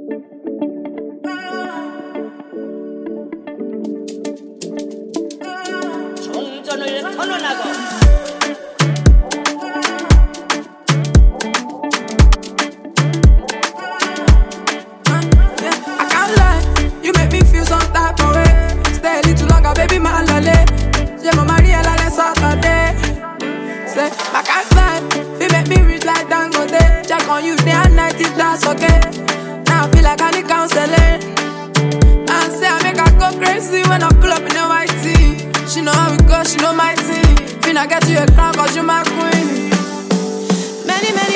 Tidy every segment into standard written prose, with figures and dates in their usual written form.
정전을 선언하고 baby, my lolly. J'ai mon mari à la laisse Saturday. Say, my cat vibe, you make me rich like Dangote. Check on you day and night if that's okay. Now I feel like I need counseling. And say I make her go crazy when I pull up in the white tee. She know how it goes, she know my team. Finna get you a crown cause you my queen. Many, many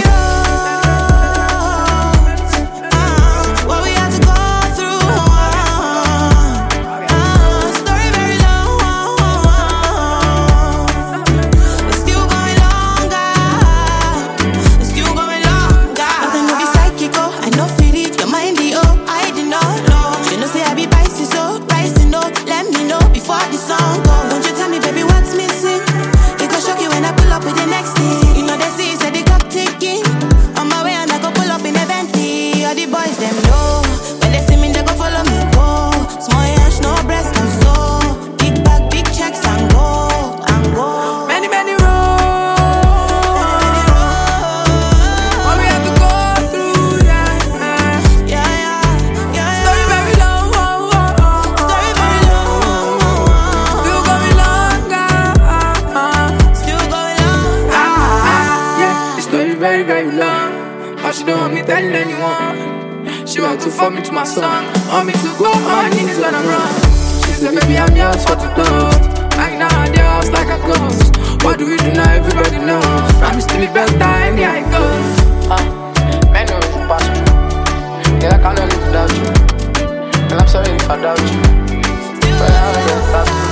very, very long. But she don't want me telling anyone. She want to fuck me to my song. Want me to go on my knees when I'm wrong. She said, baby, I'm yours for to toast. Like now, the house like a ghost. What do we do now? Everybody knows. Promise to be better, and yeah, it goes. Man, no, you pass me. Yeah, I can't live without you. And I'm sorry if I doubt you. But I don't stop you.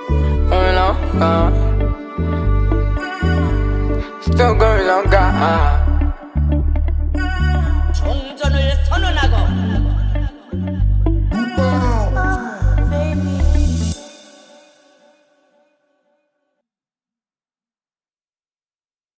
Still going longer.